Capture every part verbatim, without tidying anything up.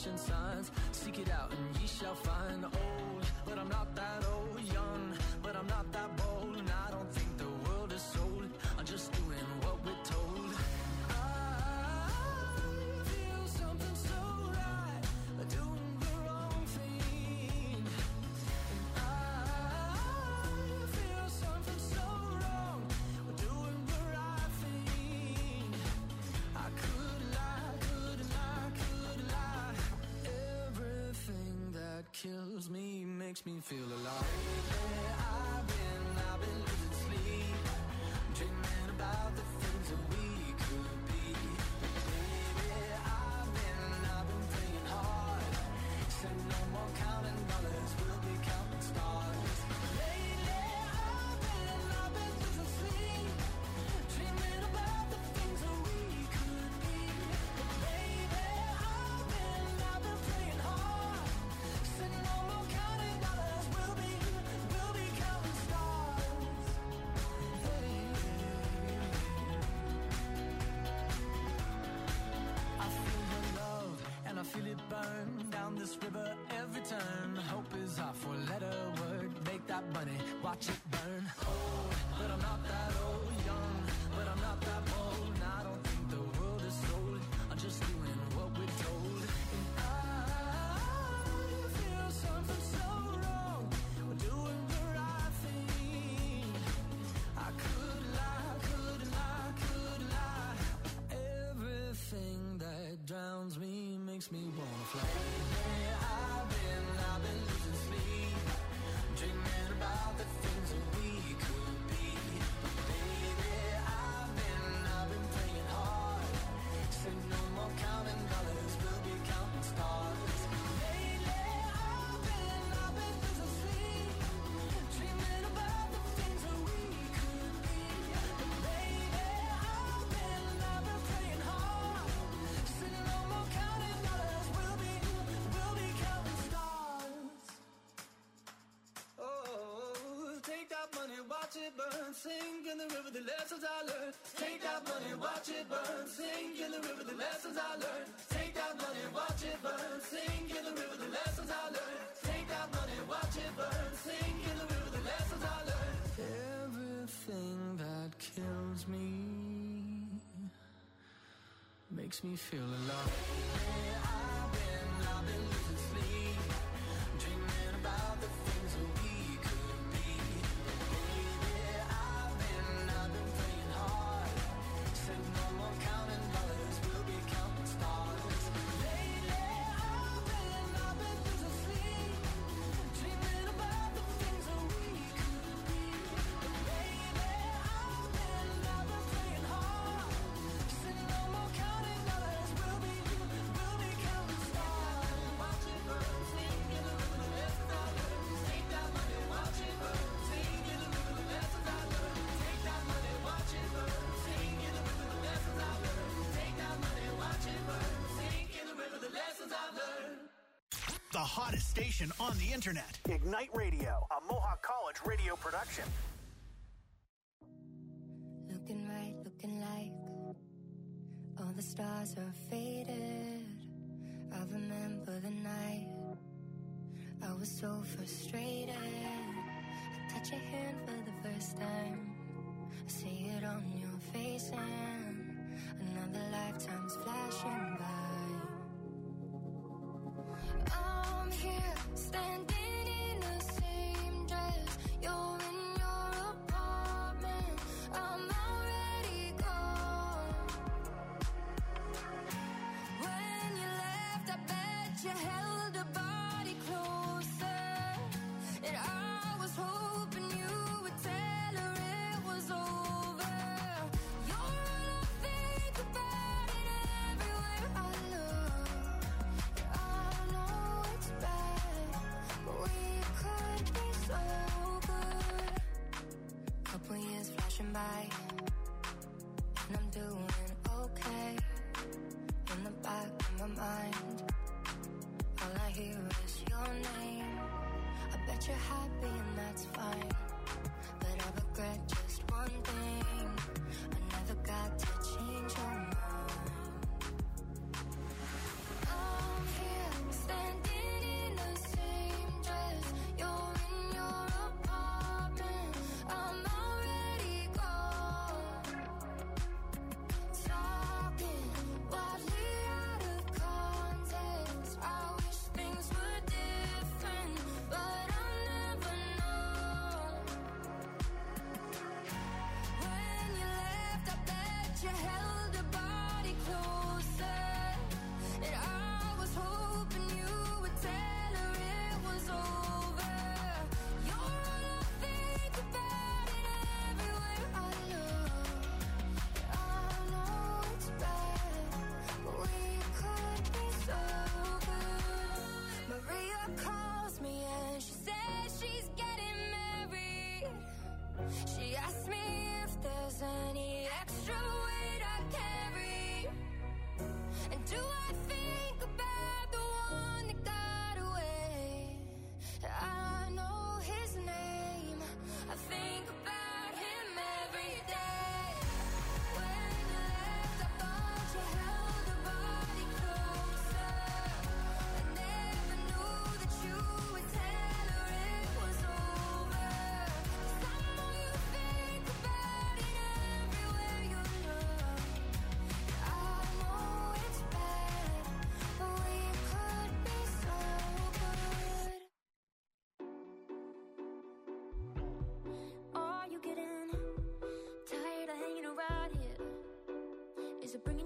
ancient signs. Seek it out and ye shall find. Old, but I'm not that old. Young, but I'm not that bold. And I don't think the world is sold. I'm just doing what we're told. I feel something so right, doing the wrong thing. And I feel something so wrong, doing the right thing. I could lie, could lie, could lie. Everything that kills me makes me feel alive. Yeah, I've been, I've been losing sleep, dreaming about the things that we could be. Baby, I've been, I've been praying hard. Said no more counting dollars, we'll be counting stars. Lately, I've been, I've been losing sleep, dreaming about the things that we could be. Baby, I've been, I've been praying hard. Said no more counting dollars, we'll be, we'll be counting stars. Hey. I feel your love and I feel it burn down this river every turn. Hope is our four-letter word. Make that money, watch it burn. Old, but I'm not that old. Young, but I'm not that bold. And I don't think the world is sold. I'm just doing what we're told. And I feel something so wrong. We're doing the right thing. I could lie, could lie, could lie. Everything that drowns me makes me wanna fly. Yeah, I've been, I've been losing sleep, dreaming about the things that we could be. Baby, I've been, I've been praying hard. Said no more counting dollars, we'll be counting stars. Lately, I've been, I've been losing sleep, dreaming about the things that we could be. Baby, I've been, I've been praying hard. Said no more counting dollars, we'll be, we'll be counting stars. Oh, take that money, watch it burn, sink in the river, the lessons I learned. Take that money, watch it burn, sink in the river, the lessons I learned. Take that money, watch it burn, sink in the river, the lessons I learned. Take that money, watch it burn, sink in the river, the lessons I learned. Everything that kills me makes me feel alive. Yeah, I've been, I've been losing sleep, dreaming about the things that we could be. Baby, I've been, I've been praying hard. Said no more counting dollars, we'll be counting stars. Lately, I've been, I've been losing sleep, dreaming about the things that we could be. Baby, I've been, I've been praying hard. Said no more counting dollars, we'll be, we'll be counting stars. Watch it burn, sink in the river, the lessons I learned. Take that money, watch it burn, sink in the river, the lessons I learned. Take that money, watch it burn, sink in the river, the lessons I learned. Take that money, watch it burn, sink in the river, the lessons I learned. The hottest station on the internet. Ignite Radio, a Mohawk College radio production. Looking right, looking like all the stars are faded. I remember the night I was so frustrated. I touch your hand for the first time. I see it on your face and another lifetime's flashing by. I'm here standing in the same dress. You're in your apartment. I'm already gone. When you left, I bet you held a body closer. And I was hoping you would tell her it was over. You're all I think about it everywhere I look. I know it's bad, but we could be so good. Couple years flashing by, and I'm doing okay. In the back of my mind, all I hear is your name. I bet you're happy and that's fine, but I regret just one thing. I never got to change your mind. I'm here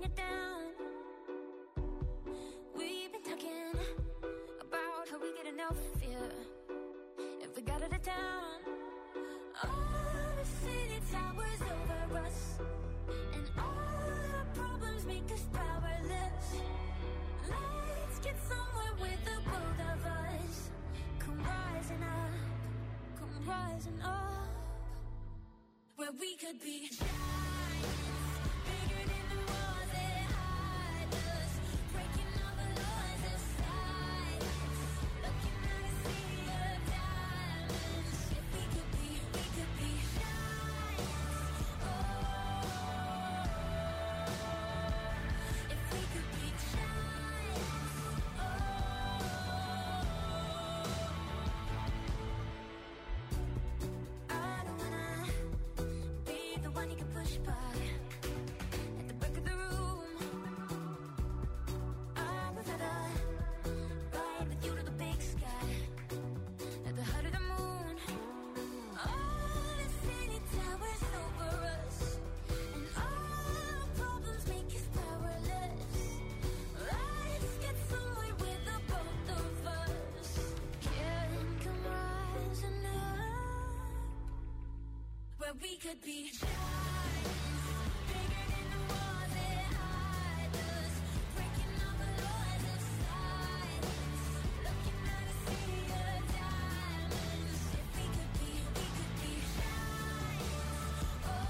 bring it down. We've been talking about how we get enough fear if we got out of town. All the city towers over us, and all our problems make us powerless. Let's get somewhere with the both of us. Come rising up, come rising up, where we could be giants, bigger than the walls that hide us, breaking all the laws of silence, looking at a sea of diamonds. If we could be, we could be giants. Oh, if we could be giants. Oh, I don't wanna be the one you can push by at the back of the room. I would rather ride with you to the big sky, at the height of the moon. All the city towers over us, and all our problems make us powerless. Let's get somewhere with the both of us. Can come rising up, where we could be giants, bigger than the walls that hide us, breaking all the laws of silence, looking at a sea of diamonds. If we could be, we could be giants. Oh,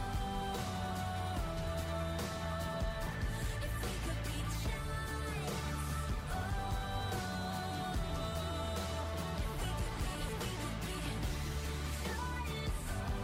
if we could be giants. Oh, if we could be, we could be giants.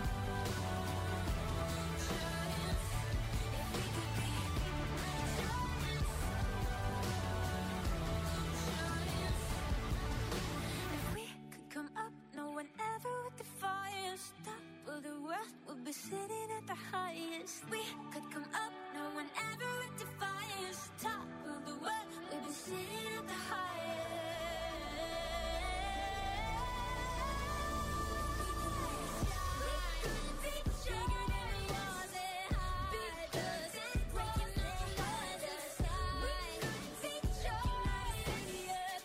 If we could come up, no one ever would defy us. Top of the world, we'll be sitting at the highest. We could come up, no one ever would defy us. Top of the world, we'll be sitting at the highest. We could be bigger than the walls that hide us, breaking all the laws of silence. We could be giants,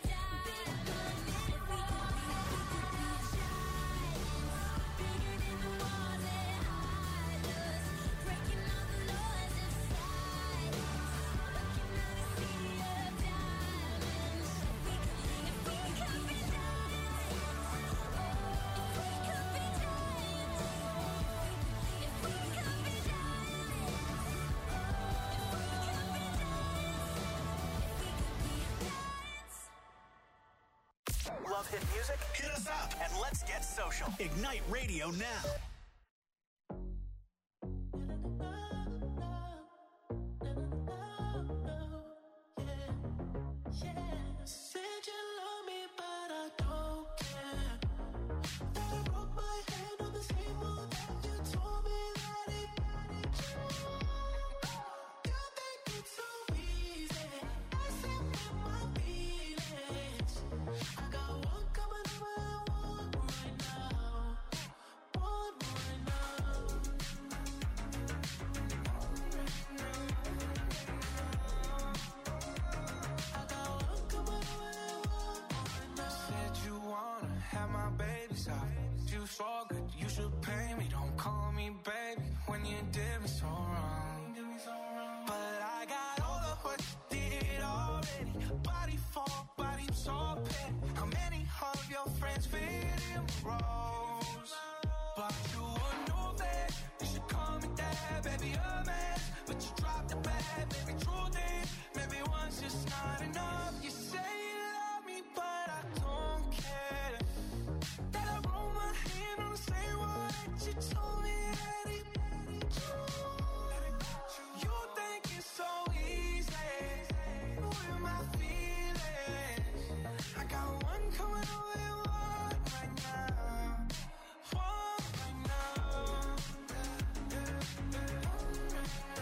if we could be, we could be giants, bigger than the walls that hide us, breaking all the laws of silence, looking at a sea of diamonds. If we could, if we could be giants, oh, if we could be giants, if we could be giants, oh, if we could be giants, if we could be giants. Love hit music? Hit us up and let's get social. Ignite Radio now. Said you love me, but I don't care. That I broke my hand on the same wall that you told me that it. You think it's so easy. I said with my feelings. I got one coming over and one right now. One right now. I got one coming over and one right now. Said you wanna have my baby side. You so good, you should pay me. Don't call me baby when you did me so wrong. But I got all of what you did already. Body for body, so petty. How many of your friends fit in the roles? But you would know that you should call me dad, baby, a man. But you dropped the bag, baby, truth is, maybe one's just not enough. You say you love me, but I don't care. That I roll my hand on the same wall that you told me that it. You think it's so easy with my feelings. I got one coming over and one right now. One right now.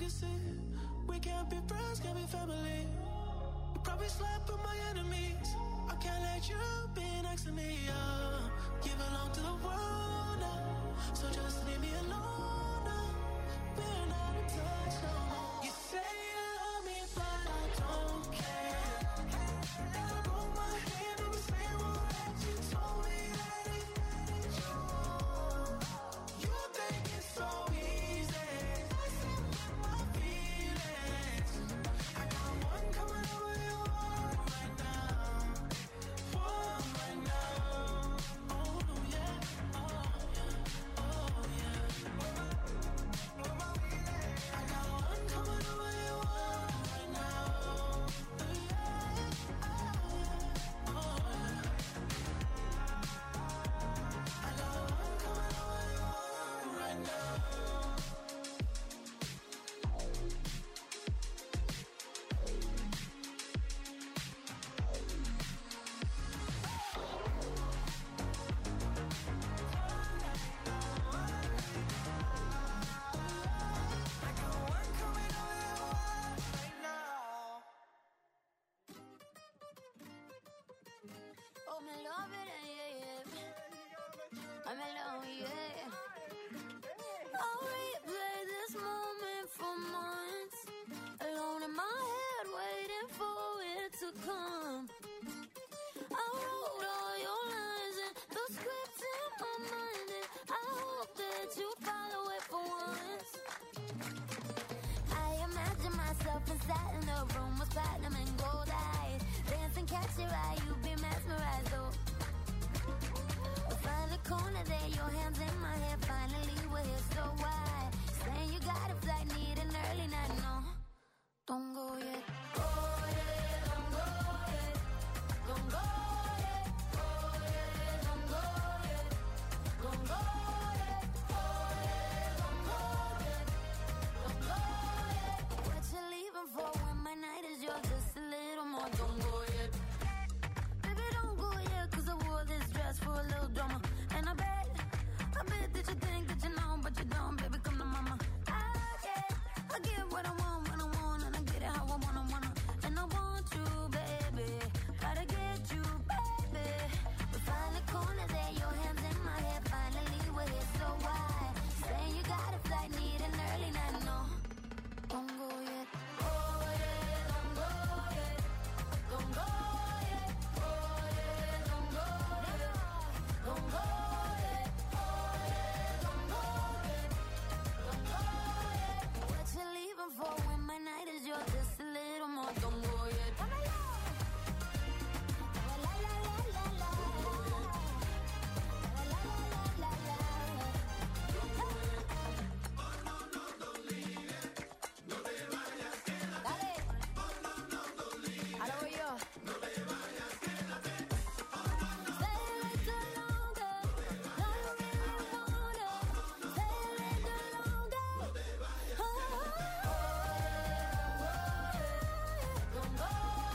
opposite. We can't be friends, can't be family. You probably slept with my enemies. I can't let you be next to me, yeah. You belong to the world now, so just leave me alone now. We're not in touch no more. You say you love me, but I don't care. And I broke my hand in the same way that you told me that it was you. You think it's so easy. Listen to my feelings. I got one coming over you, one right now. One right now. Oh yeah, oh yeah, oh yeah. I got one coming over you, one right now. Yeah, oh yeah, oh yeah. I got one coming over you, one right now. I got one coming over you, one right now. Oh, me love it, yeah, yeah. I'm alone, yeah. I'll replay this moment for months. Alone in my head, waiting for it to come. I wrote all your lines and the script in my mind, and I hope that you follow it for once. I imagine myself inside in the room with platinum and gold eyes. Dancing, catch your eye, you be mesmerized, oh. Find the corner there, your hands in my hair. Finally, we're here, so why? Saying you got a flight, need an early night, no. Don't go yet. Go yet, don't go yet. Don't go yet. Go yet, don't go yet. Don't go yet. Go yet, don't go yet. Don't go yet. What you leaving for when my night is yours? Just a little more. Don't go yet. Baby, don't go yet, 'cause I wore this dress for a little drama. And I bet, I bet that you think that you know, but you don't. Baby, come to mama. I get, I get what I want when I want, and I get it how I wanna, wanna. And I want you, baby. Gotta get you, baby. We find the corner there, your hands in my hair. Finally, we're here, so why? Saying you got a flight, need an early night, no. Don't go yet. Go yet, don't go yet. Don't go yet. Go yet, don't go yet. Don't go yet. Go yet, don't go yet. Don't go yet. What you leaving for when my night is yours? Just a little more. Don't go yet. La la la la la la. La la la la la la. Dale. Ahora voy yo. Stay a little longer. No, you really wanna. Stay a little longer. Oh, don't go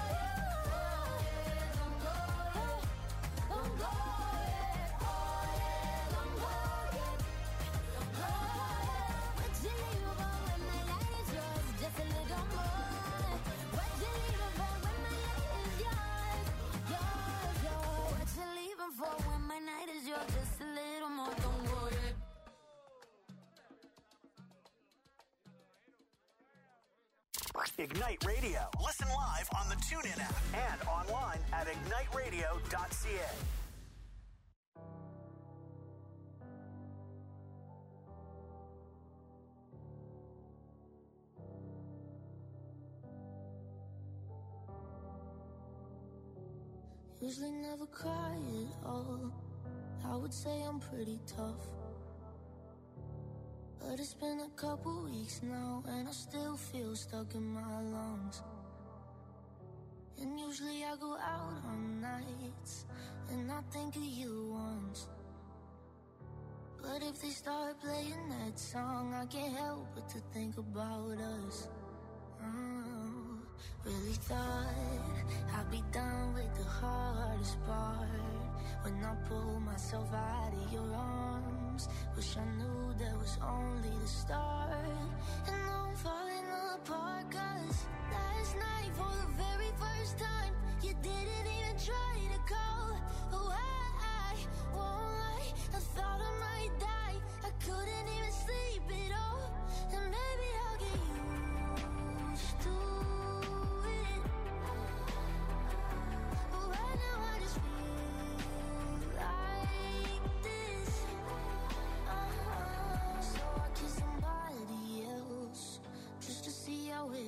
yet. Don't go yet. Don't go yet. Oh, yeah, don't go yet. Don't go yet. What you leaving for when my light is yours? Just a little more. What you leaving for when my light is yours? Yours, yours. What you leaving for when my night is yours? Just a little more. Don't go yet. Ignite Radio. Listen live on the TuneIn app and online at ignite radio dot c a. Usually never cry at all. I would say I'm pretty tough, but it's been a couple weeks now, and I still feel stuck in my lungs. And usually I go out on nights, and I think of you once. But if they start playing that song, I can't help but to think about us. Oh, really thought I'd be done with the hardest part when I pulled myself out of your arms. Wish I knew that was only the start. And now I'm falling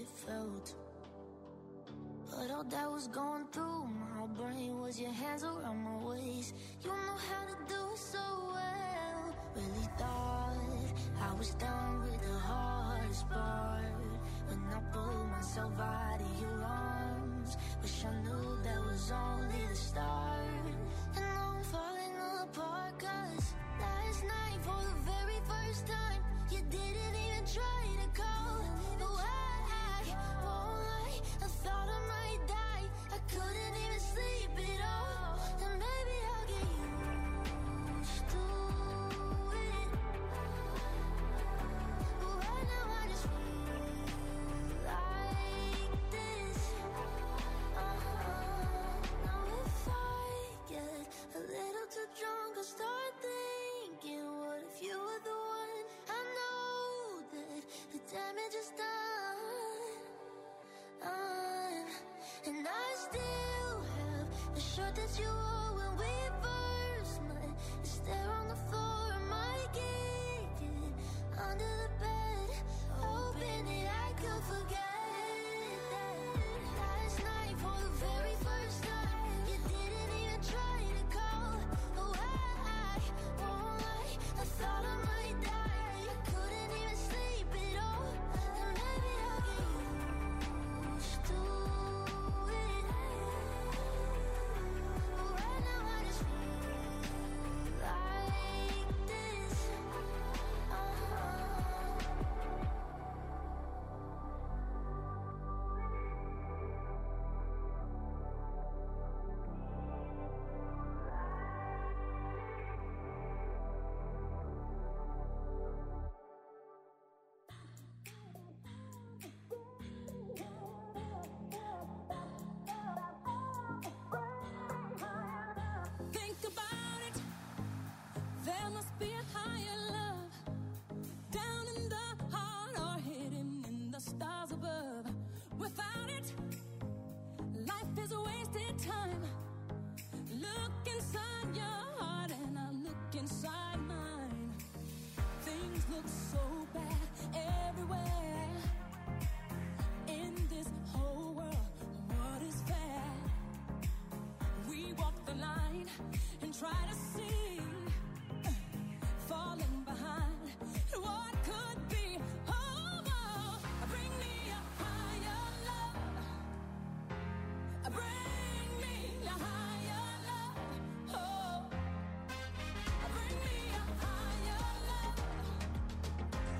it felt. But all that was going through my brain was your hands around my waist. You know how to do it so well. Really thought I was done with the hardest part. When I pulled myself out of your arms, wish I knew that was only the start. And now I'm falling apart, cause last night for the very first time you didn't even try to call. No, I, I won't lie, I thought I might die. I couldn't even sleep at all. And maybe I'll get used to it. But right now I just feel like this. Uh-huh. Now if I get a little too drunk, I'll start thinking, what if you were the one? I know that the damage is done. Uh, and I still have the shirt that you wore when we first met. It's there on the floor of my kitchen, under the bed, hoping that I could forget that last night for the very first time you didn't even try to call. Oh, I, I won't lie, I thought I might die. I couldn't even sleep at all. And maybe I'll get used to it. But right now I just feel like this. Uh-huh. Think about it. There must be a higher love down in the heart or hidden in the stars above. Without it, life is a wasted time. Look inside your heart and I look inside mine. Things look so bad everywhere. In this whole world, what is fair? We walk the line and try to see, falling behind what could be. Oh, oh, bring me a higher love. Bring me a higher love. Oh, bring me a higher love.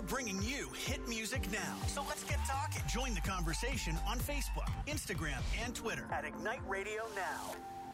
bringing you hit music now. So let's get talking. Join the conversation on Facebook, Instagram, and Twitter at Ignite Radio Now.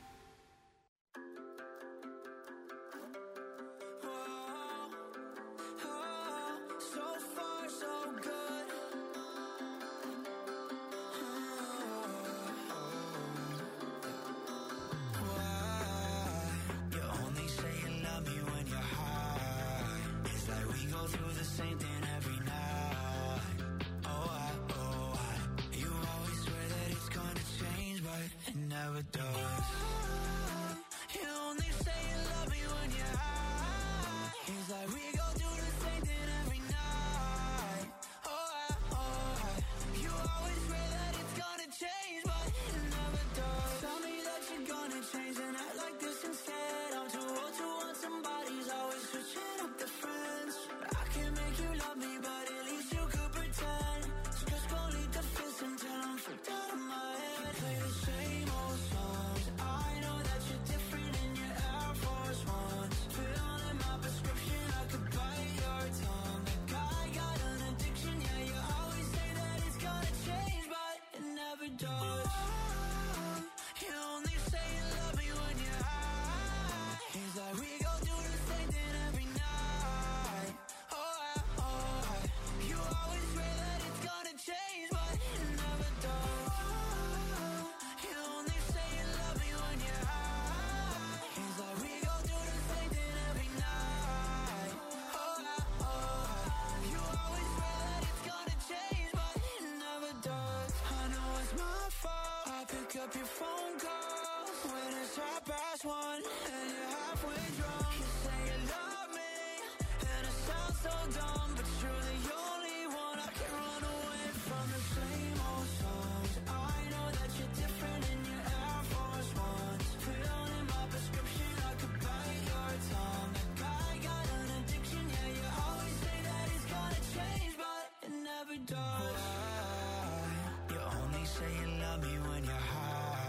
Up your phone calls when it's half past one and you're halfway drunk. You say you love me and it sounds so dumb, but you're the only one I can run away from. The same old songs. I know that you're different in your Air Force Ones. Fill in my prescription, I could bite your tongue. That guy got an addiction, yeah, you always say that it's gonna change, but it never does. Why? You only say you love me when you're high.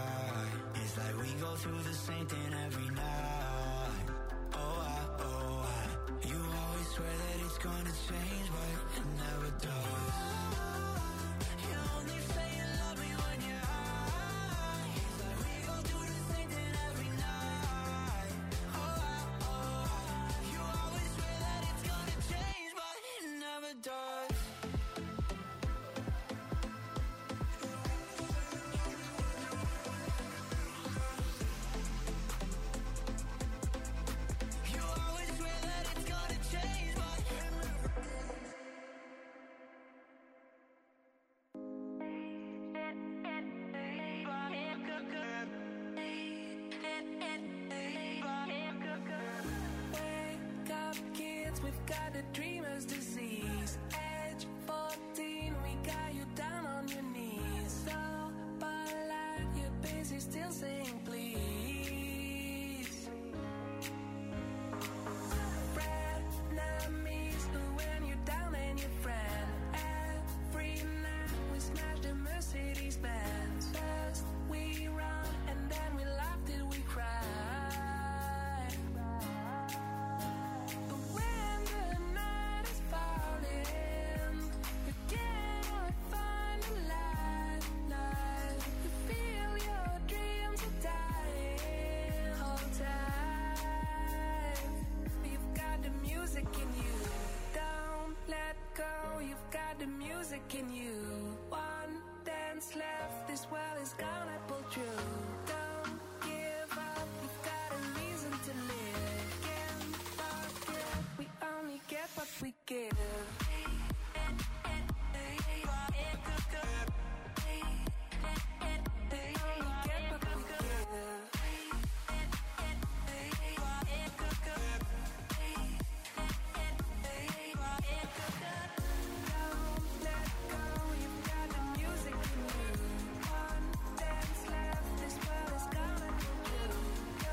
It's like we go through the same thing every night. Oh, I, oh, I. You always swear that it's gonna change, but it never does. You only say you love me when you're high. It's like we go through the same thing every night. Oh, I, oh, I. You always swear that it's gonna change, but it never does. We've got a dreamer's disease. Age fourteen, we got you down on your knees. So, but like you're busy still saying please. Frenemies, when you're down and your friend. Every night we smash the Mercedes Benz. First we run and then we laugh till we cry. The music in you. One dance left, this world is gonna pull through. Don't give up, you've got a reason to live. Can't forget, we only get what we give.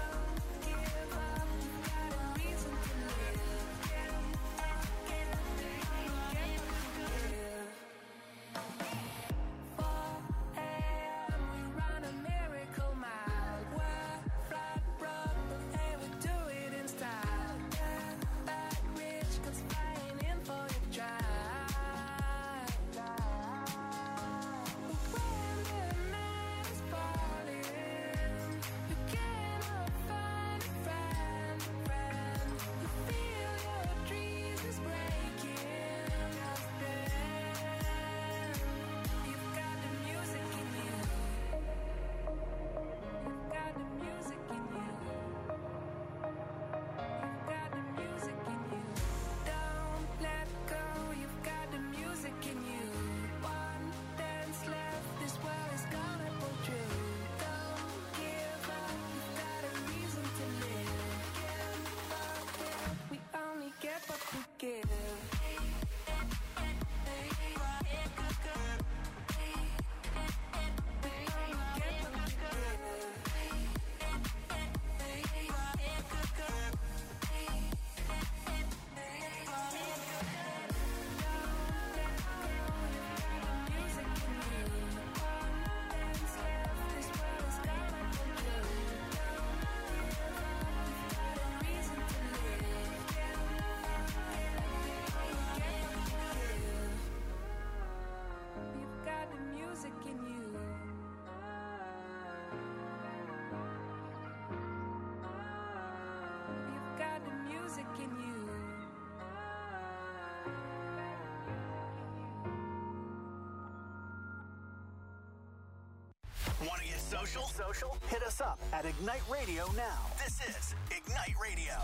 Give up, you've got a reason to live. Can't forget Want to get social? Social? Hit us up at Ignite Radio now. This is Ignite Radio.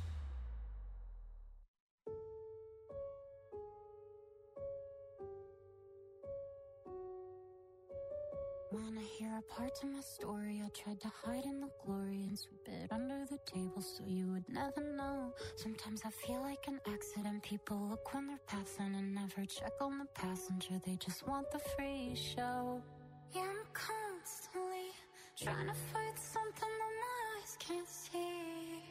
Wanna hear a part of my story? I tried to hide in the glory and sweep it under the table so you would never know. Sometimes I feel like an accident. People look when they're passing and never check on the passenger. They just want the free show. Yeah, I'm constantly trying to fight something that my eyes can't see.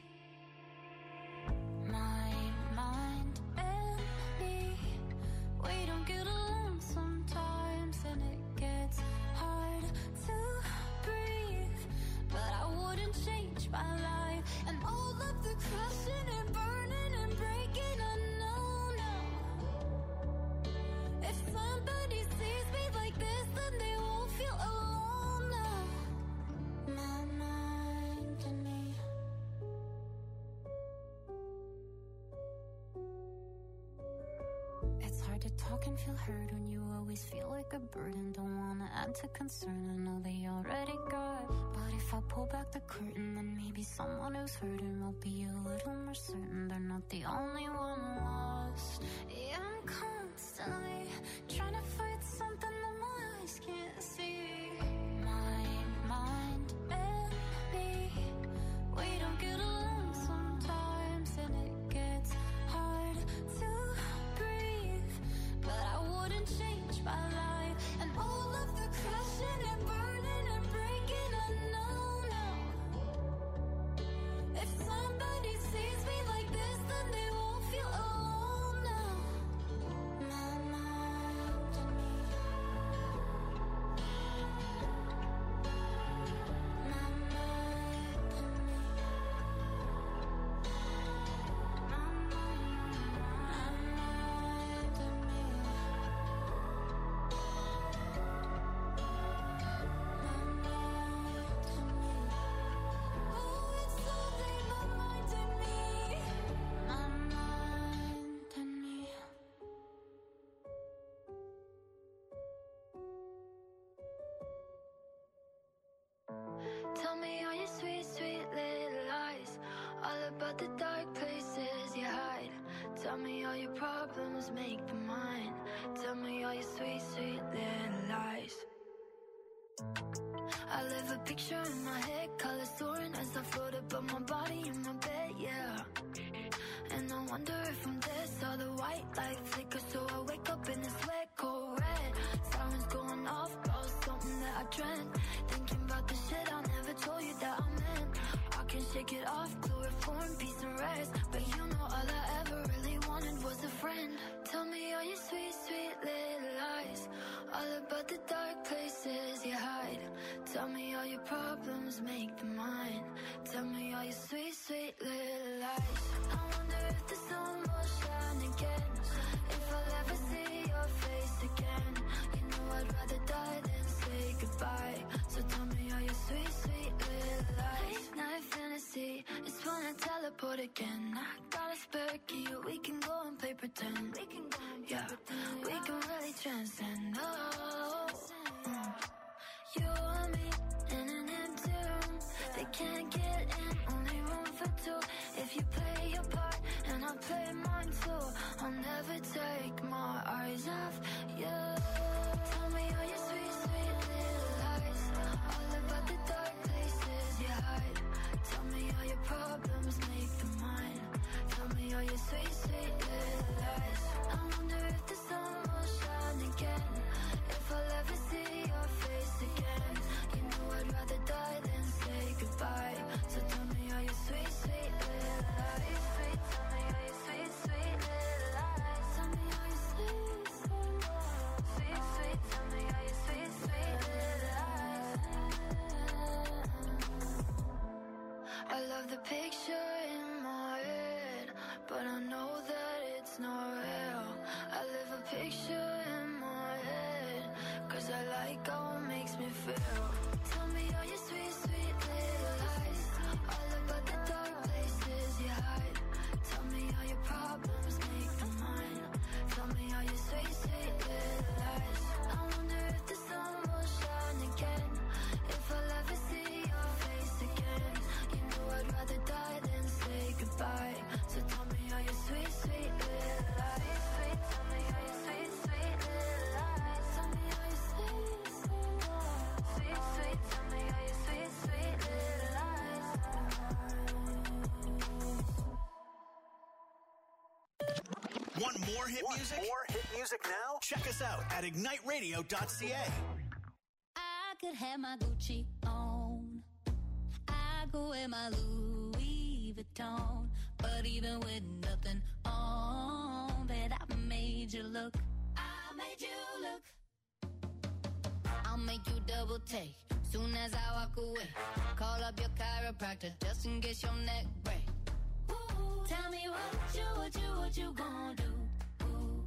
My mind and me, we don't get along sometimes, and it gets hard to breathe. But I wouldn't change my life, and all of the crashing and burning and breaking, I know now. If somebody sees me like this, then they won't feel alone now. My mind and me. It's hard to talk and feel heard when you always feel like a burden. Don't wanna add to concern, I know they already got. But if I pull back the curtain, then maybe someone who's hurting will be a little more certain they're not the only one lost. Yeah, I'm constantly trying to fight something that my eyes can't see. My mind and me, we don't get along sometimes, and it gets hard to breathe. But I wouldn't change my life, and all of the crashing and burning and breaking, I know now. If somebody sees me like this, then they won't feel alone now. My mind and me. My mind and me. My mind and me. Oh, it's only my mind and me. My mind and me. Tell me all your sweet, sweet little lies, all about the dark places you hide. Tell me all your problems, make them mine. Tell me all your sweet, sweet little lies. I live a picture in my head, colors soaring as I float above my body in my bed, yeah. And I wonder if I'm dead, saw the white light flicker, so I wake up in this sweat cold red. Sirens going off, about something that I dreamt. Thinking about the shit I never told you that I meant. I can shake it off, chloroform, peace and rest. But you know all I ever really wanted was a friend. Tell me all your sweet, sweet little lies, all about the dark places you hide. Tell me all your problems, make them mine. Tell me all your sweet, sweet little lies. I wonder if the sun will shine again, if I'll ever see your face again. You know I'd rather die than say goodbye. So tell me all your sweet, sweet little lies. Night fantasy, it's when I teleport again. I got a spare key, we can go and play pretend. We can go and play yeah, pretend. We can really transcend. Oh, mm. You and me in an empty room. They can't get in, only room for two. If you play your part and I play mine too, I'll never take my eyes off you. Tell me all your sweet, sweet little lies, all about the dark places you hide. Tell me all your problems, make them mine. Tell me all your sweet, sweet little lies. I wonder if the sun will shine again, if I'll ever see your face again. You know I'd rather die than say goodbye. So tell me all your sweet, sweet little lies. Sweet, tell me all your sweet, sweet little lies. Tell me all your sweet, sweet Want more hit Want music? more hit music now? Check us out at ignite radio dot c a. I could have my Gucci on. I go wear my Louis Vuitton. But even with nothing on, bet I made you look. I made you look. I'll make you double take soon as I walk away. Call up your chiropractor just in case your neck break. Ooh, tell me what you, what you, what you gonna do? Ooh.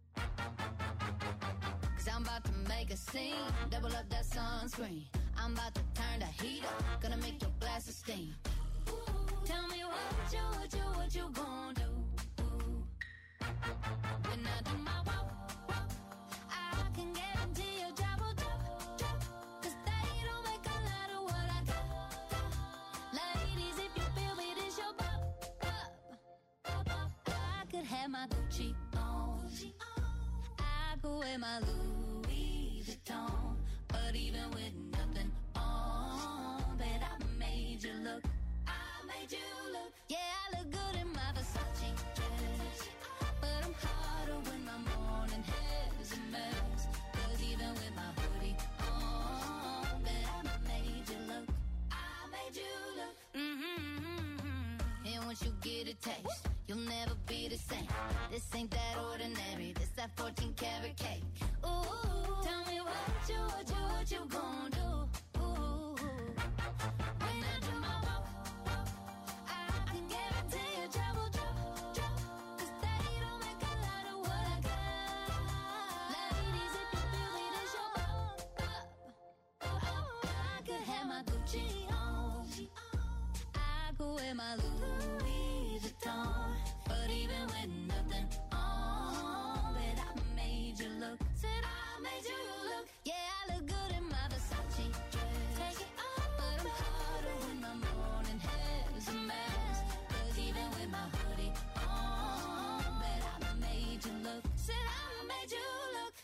Cause I'm about to make a scene, double up that sunscreen. I'm about to turn the heat up, gonna make your glasses steam. Ooh, tell me what you, what you, what you gonna do? Ooh. When I do my walk, walk, I can guarantee your job will drop, drop. Cause they don't make a lot of what I got, got. Ladies, if you feel me, this your pop, pop, pop, pop. I could have my Gucci on. I could wear my Louis Vuitton. But even with nothing on, bet I made you look. I made you look. Yeah, I look good in my Versace dress. But I'm hotter when my morning hair's a mess. Cause even with my hoodie on, bet I made you look. I made you look. Mm-hmm. And once you get a taste, you'll never be the same. This ain't that ordinary. This that fourteen karat cake. Ooh, tell me what you, what you, what you gon' do? Ooh, when I do my walk, walk, I can guarantee your job will drop, drop. Cause they don't make a lot of what I got. Ladies, if you feel me, this your pop, pop, pop. I could have my Gucci on. I could wear my Louis Vuitton. But even with nothing on, bet I made you look. Said I made you look. Yeah, I look good in my Versace dress. Take it off, but I'm hotter when my morning hair's a mess. Cause even with my hoodie on, bet I made you look. Said I made you look.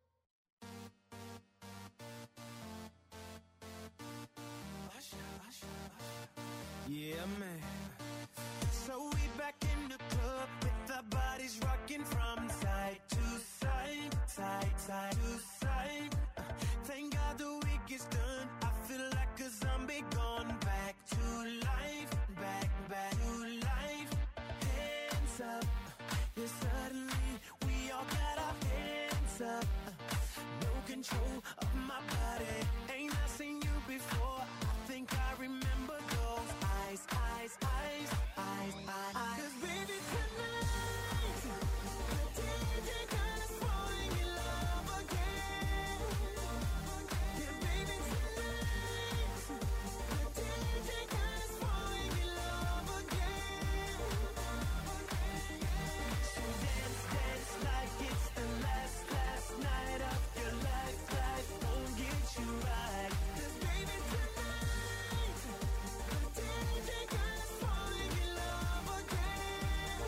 Yeah, man. So we back in the club with our bodies rocking from side to side, side, side to side. Uh, Thank God the week is done. I feel like a zombie gone back to life, back, back to life. Hands up, yeah, suddenly we all got our hands up. Uh, No control of my body. Ain't I seen you before? I think I remember those eyes, eyes, eyes, eyes, eyes. Cause baby tonight, the D J got us falling in love again. Yeah, baby tonight, the D J got us falling in love again. So dance, dance like it's the last, last night of your life. Life won't get you right. Cause baby tonight, the D J got us falling in love again.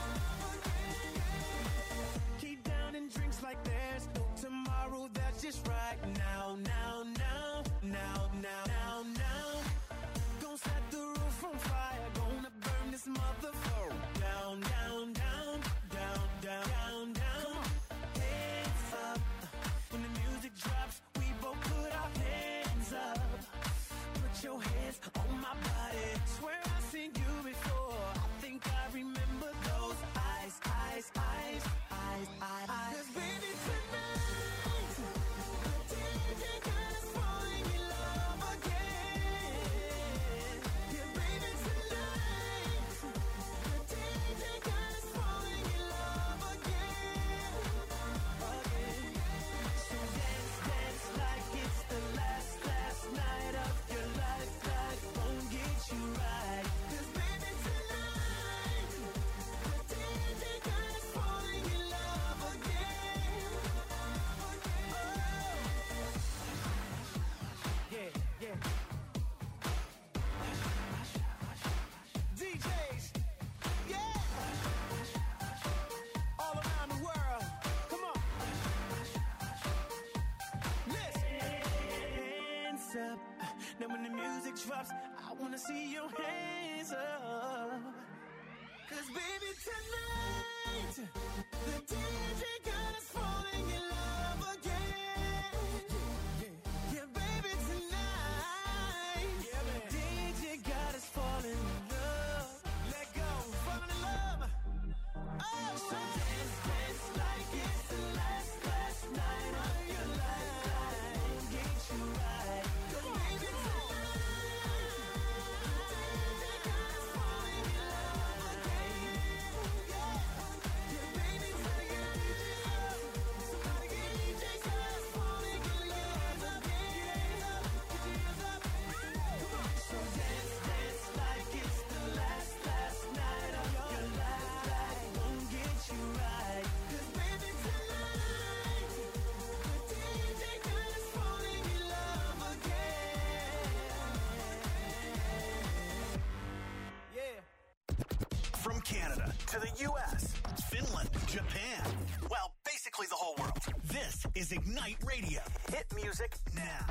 Keep downing drinks like there's no tomorrow. That's just right now, now, now, now, now, now, now. Gonna set the roof on fire. Gonna burn this motherfucker down, down, down, down, down, down, down. Hands up. When the music drops, we both put our hands up. Put your hands on my body. Swear I've seen you before. I think I remember those eyes, eyes, eyes, eyes, eyes. Cause baby tonight, the D J got us falling in love again. Yeah, baby tonight, the D J got us falling in love again, again. So dance, dance like it's the last, last night of your life. Life won't get you right. Cause baby tonight, the D J got us falling in love again. Oh. Yeah, yeah. D Js, yeah. All around the world, come on. Listen. Hands up. Now when the music drops, I wanna see your hands up. Cause baby tonight, The D J got us falling in love again. Yeah, baby, tonight. D J got us falling in love. Let go, falling in love. Oh, so dance, dance like it's the last, last night of your life. Get you right. 'Cause baby, tonight, D J got us falling in love again. Yeah, yeah, baby, tonight, somebody get D J got us falling in love again. Get your hands up, get your hands up. So dance, dance like it's the last, last night of your life. Won't get you right. 'Cause baby, tonight, the D J got us falling in love again. Yeah. From Canada to the U S, Finland, Japan. Well, basically the whole world. This is Ignite Radio. Hit music now.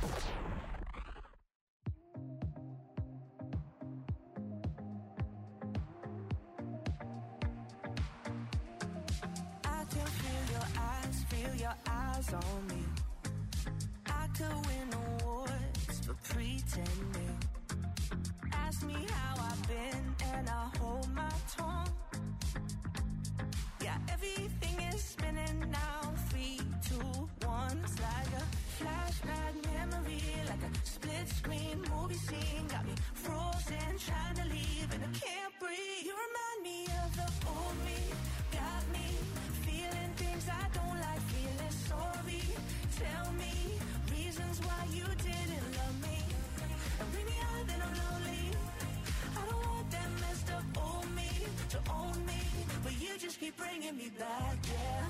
I can feel your eyes, feel your eyes on me. I could win awards for pretending. Ask me how I've been and I hold my tongue. Yeah, everything is spinning now. Three, two, one. It's like a flashback memory, like a split screen movie scene. Got me frozen, trying to leave and I can't breathe. You remind me of the old me. Got me feeling things I don't like, feeling sorry. Tell me reasons why you didn't love me. And bring me out, then I'm lonely. I don't want that messed up old me to own me, but you just keep bringing me back, yeah.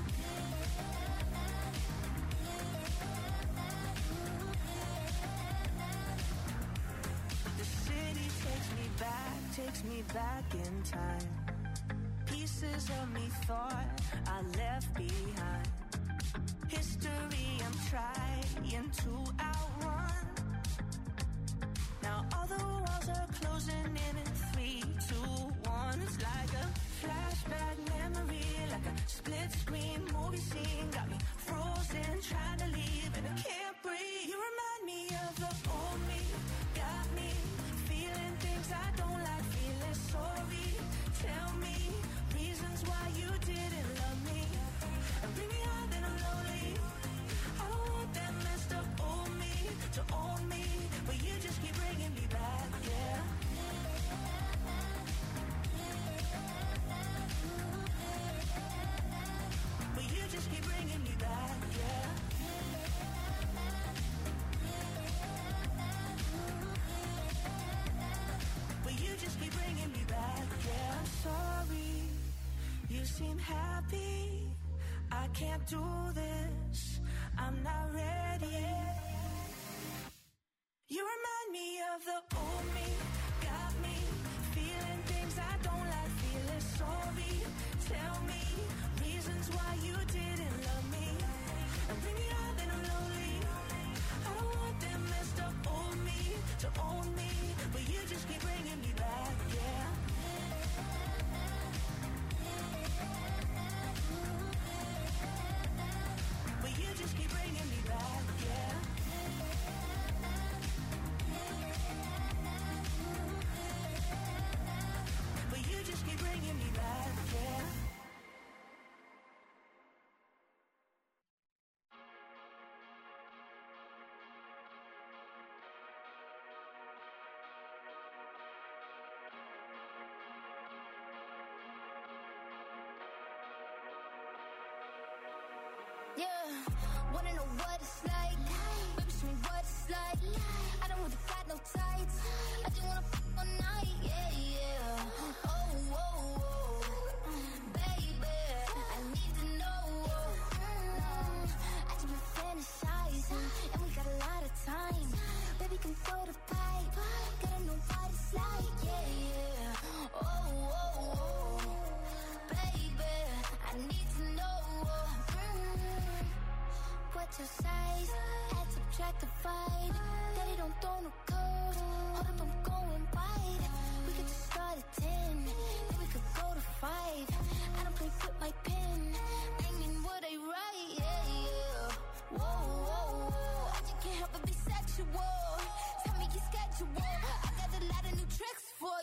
The city takes me back, takes me back in time. Pieces of me thought I left behind. History I'm trying to outrun. Now all the walls are closing in in three, two, one. It's like a flashback memory, like a split screen movie scene. Got me frozen, trying to leave and I can't breathe. You remind me of the old me. Got me feeling things I don't like, feeling sorry. Tell me reasons why you didn't love me. And bring me out, then I'm lonely. I don't want that messed up old me to own me, but you just keep bringing me back, yeah. But you just keep bringing me back, yeah. But you just keep bringing me back, yeah. I'm sorry, you seem happy. I can't do this, I'm not ready. You remind me of the old me. Got me feeling things I don't like, feeling sorry. Tell me reasons why you didn't love me. And bring me out, then I'm lonely. I don't want that messed up old me to own me, but you just keep bringing me back, yeah. But you just keep bringing me back, yeah. But you just keep bringing me back, yeah. Yeah, wanna know what it's like? Baby, show me what it's like. I don't really got no tights. I just wanna f*** all night, yeah, yeah. Oh, oh, oh, baby, I need to know. Mm, I just been fantasizing, and we got a lot of time. Baby, come throw the pipe. Gotta know what it's like, yeah, yeah. Oh, oh, oh, baby, I need to know. What's your size? Add, subtract, divide. Daddy don't throw no curves. Hold up, I'm going wide. We could just start at ten, then we could go to five. I don't play with my pen.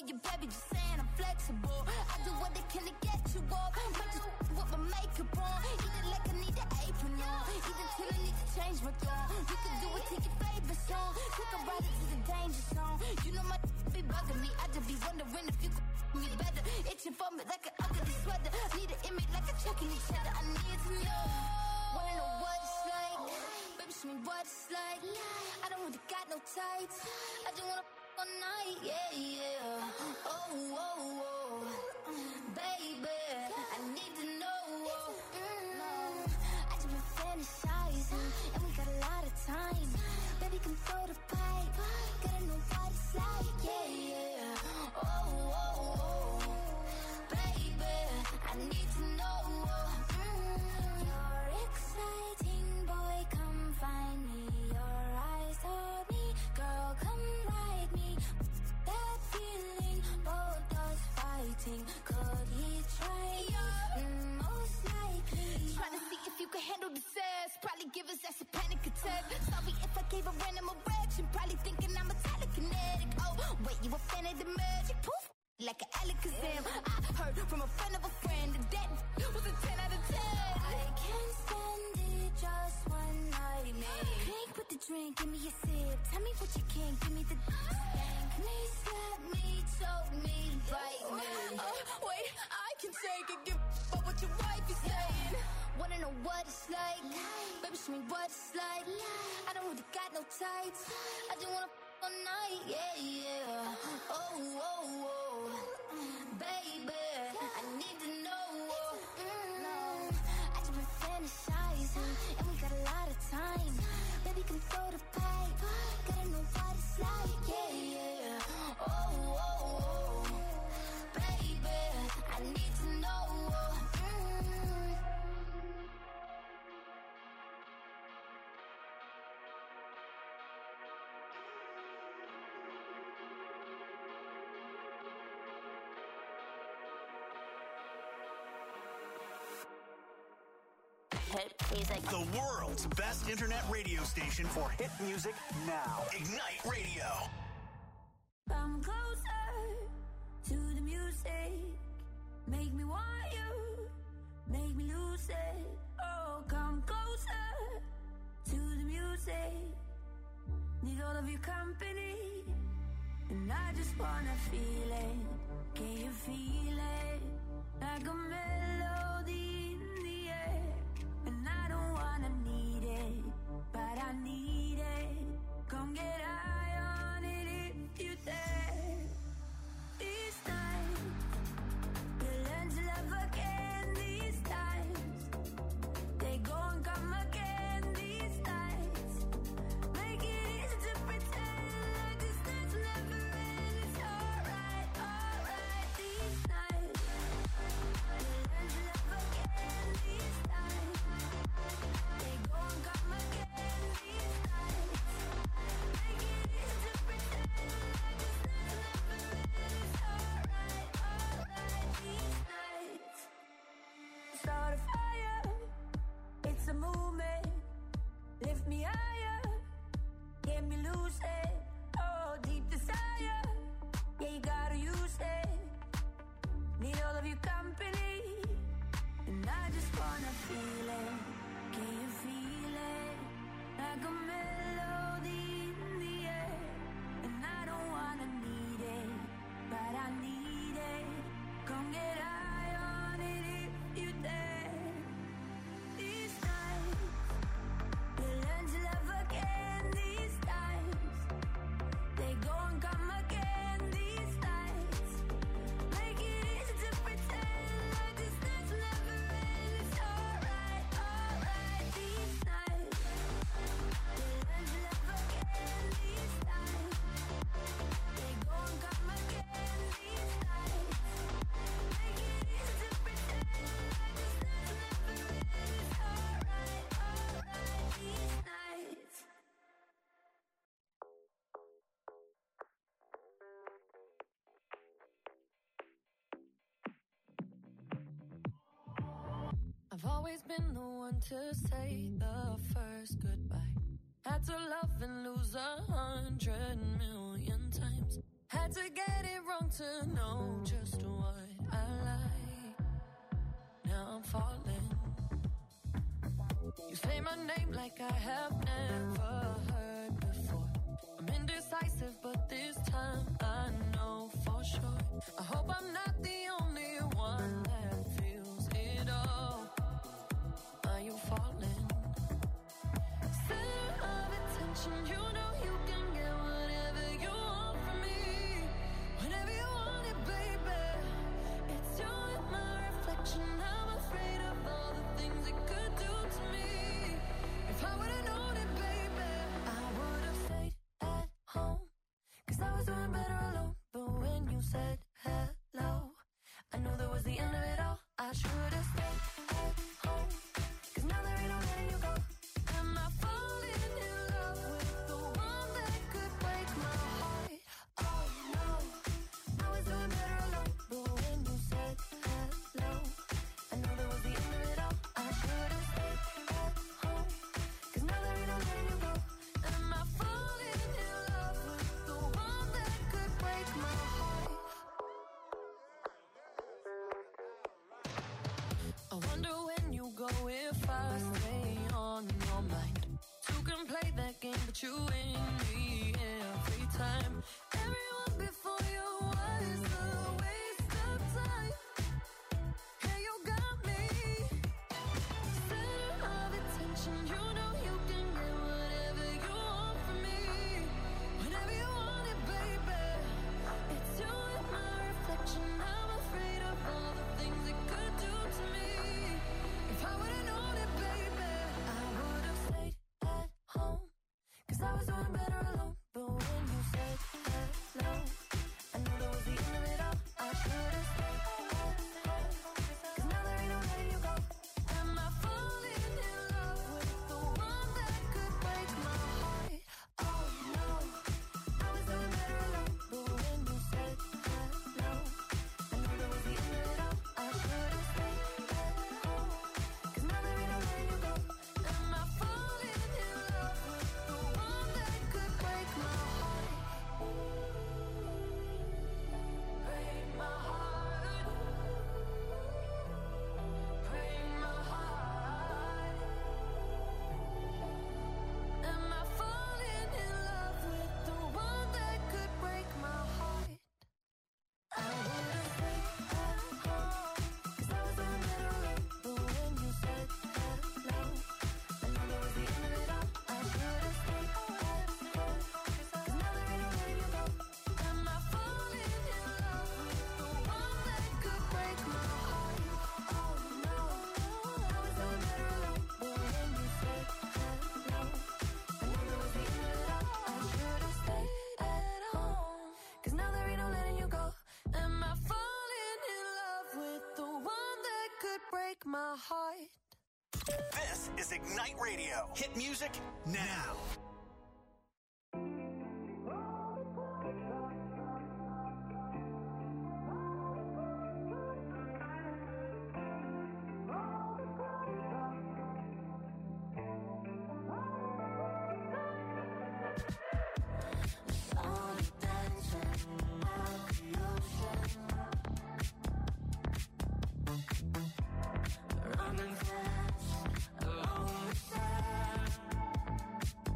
you, baby, just saying I'm flexible. I do what they can to get you up. Might just with my makeup on. Eat it like I need an apron on. Eat it till I need to change my tone. You can do it to your favorite song. Take a ride into the danger zone. You know my be bugging me. I just be wondering if you could me better. Itching for me like an ugly sweater. Need an image like a choking each other. I need to know. Wanna know what it's like? Baby, show me what it's like. I don't really got no tights. I just wanna f- all night, yeah, yeah. Oh, oh, oh, baby, I need to know. Mm, I just been fantasizing, and we got a lot of time. Baby, come throw the pipe. Gotta know what it's like, yeah, yeah. Oh, oh, oh, baby, I need to know. Mm, you're exciting, boy, come find me. Your eyes told me, girl, come ride me. That feeling, both us fighting. Could he try you? Mm, most likely. Trying to see if you can handle the sass. Probably give us that's a panic attack. Sorry if I gave a random erection. Probably thinking I'm a telekinetic. Oh, wait, you a fan of the magic? Poof, like an Alakazam. I heard from a friend of a friend that that was a ten out of ten. I can't stand it, just one night, man. Drink with the drink, give me a sip. Tell me what you can, give me the spank me, slap me, choke me, bite me. Oh, wait, I can take it, give up what your wife is saying. Wanna know what it's like? Baby, show me what it's like. I don't really got no tights. I just wanna f- all night, yeah, yeah. Oh, oh, oh, baby, I need to know. Mm, I just been fantasizing, and we got a lot of time. Baby, come throw the pipe. Gotta know what it's like, yeah, yeah. Oh, oh, oh, baby, I need to know. Mm. Hit music. The world's best internet radio station for hit music now. Ignite Radio. Come closer to the music. Make me want you. Make me lose it. Oh, come closer to the music. Need all of your company. And I just wanna feel it. Can you feel it? Like a melody in the air. And I don't wanna need it, but I need it. Come get high on it if you dare. These times, you learn to love again. These times, they go and come again. These nights, make it easy to pretend like this night's never end. It's alright, alright. These nights, you learn to love again. These times, they go and come again. These nights, make it easy to pretend like this night's never end. It's alright, alright. These nights, start a fire. It's a movement. Lift me higher. Get me loose it. Oh, deep desire. Yeah, you gotta use it. Need all of your company. And I just wanna feel it. Can you feel it? Like a melody in the air. And I don't wanna need it, but I need it. Come get high on it if you dare. These nights, you learn to love again. These times, they go and come again. These nights, make it easy to pretend like this night's never end. It's alright, alright. These nights, you learn to love again. These times, they go and come again. These nights, make it easy to pretend like this night's never end. It's alright, alright. These nights. I've always been the one to say the first goodbye. Had to love and lose a hundred million times. Had had to get it wrong to know just what I like. Now I'm falling. You say my name like I have never heard before. I'm indecisive, but this time I know for sure. I hope I'm not the only one that feels it all. Are you falling? Center of attention, you know you can get whatever you want from me. Whenever you want it, baby. It's you and my reflection. I'm afraid of all the things it could do to me. If I would've known it, baby, I would've stayed at home. Cause I was doing better alone. But when you said hello, I knew that was the end of it all. I should've stayed at home. Cause now there ain't no letting you go. Am I falling in love with the one that could break my heart? Oh no, I was doing better alone. But when you said hello, I knew that was the end of it all. I should've stayed at home. Cause now there ain't no letting you go. Am I falling in love with the one that could break my heart? I wonder when you go if I stay on your mind. Two can play that game, but you win me every time. Everyone before you was a waste of time. Yeah, you got me. Center of attention, you know you can get whatever you want from me. Whenever you want it, baby. It's you and my reflection. I'm afraid of all the things it could do to me. If I would've known it, baby, I would've stayed at home. Cause I was doing better alone. But when you said hello, I knew that was the end of it all. I should've stayed at home. Cause now there ain't no letting you go. Am I falling in love with the one that could break my heart? Oh no, I was doing better alone. But when you said hello, I knew that was the end of it all. I should've stayed at home. Cause now there ain't no letting you go. Am I falling in love with the one that could break my heart? Break my heart. Break my heart. Am I falling in love with the one that could break my heart? I would've stayed at home. Cause I was doing better alone. But when you said hello, I knew that was the end of it all. I should've stayed at home. Cause now there ain't no letting you go. Am I falling in love with the one that could break my heart? Oh no, I was doing better alone. But when you said hello, I knew that was the end of it all. I should've stayed at home. Cause now there ain't no letting you go. Am I falling in love with the one that could break my heart? This is Ignite Radio. Hit music now. Slowly dancing at the ocean, running fast along the sand.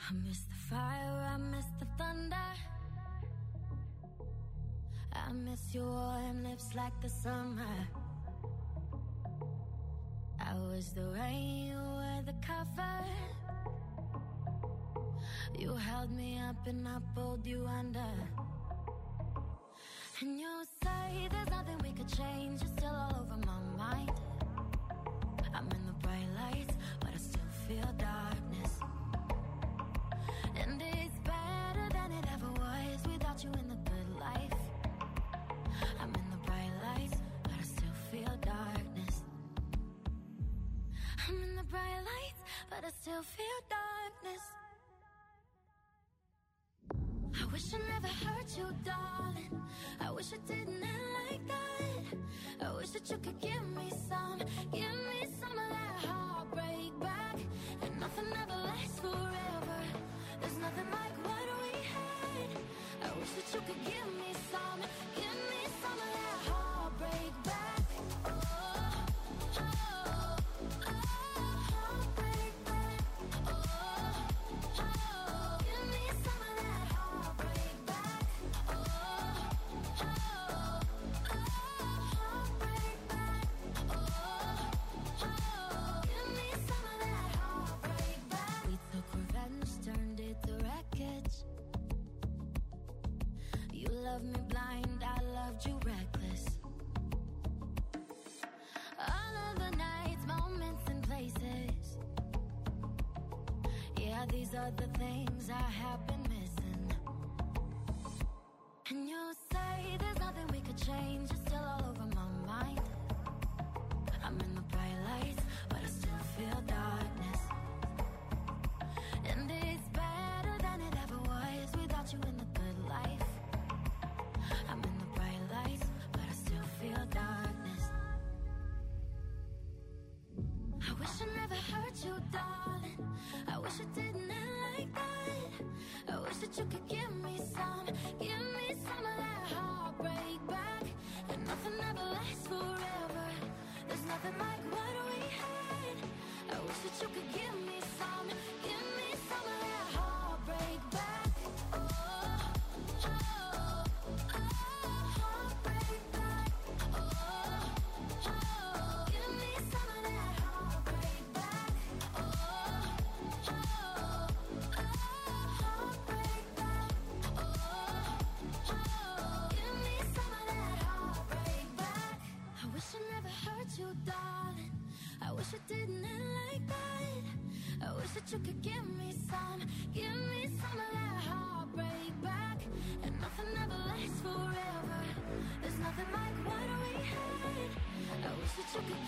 I miss the fire, I miss the thunder. I miss your warm lips like the summer. I was the rain, you were the cover. You held me up and I pulled you under. And you say there's nothing we could change. You're still all over my mind. I'm in the bright lights, but I still feel darkness. And it's better than it ever was without you in the good life. I'm in the bright lights, but I still feel darkness. I'm in the bright lights, but I still feel darkness. I wish I never hurt you, darling. I wish I didn't end like that. I wish that you could give me some, give me some of that heartbreak back. And nothing ever lasts forever. There's nothing like what we had. I wish that you could give me some, give me some of that heartbreak back. Oh, oh, oh, heartbreak back. Oh, oh, give me some of that heartbreak back. Oh, oh, oh, heartbreak back. Oh, oh, give me some of that heartbreak back. We took revenge, turned it to wreckage. You loved me blind, I loved you reckless. All of the nights, moments and places. Yeah, these are the things I have been missing. And you say there's nothing we could change. You're still all over my mind. I'm in the bright lights, but I still feel darkness. And it's better than it ever was without you in the good life. I'm in the bright lights, but I still feel darkness. I wish I never hurt you, darling. I wish it didn't end like that. I wish that you could give me some, give me some of that heartbreak back. And nothing ever lasts forever. There's nothing like what we had. I wish that you could give me some, give me some of that heartbreak back. Oh, oh, oh, heartbreak back. Oh, oh, give me some of that heartbreak back. Oh, oh, oh, heartbreak back. Oh, oh, give me some of that heartbreak back. I wish I never hurt you, darling. I wish it didn't end like that. I wish that you could give me some, give me some of that heartbreak back. And nothing ever lasts forever. There's nothing like what we had. I wish that you could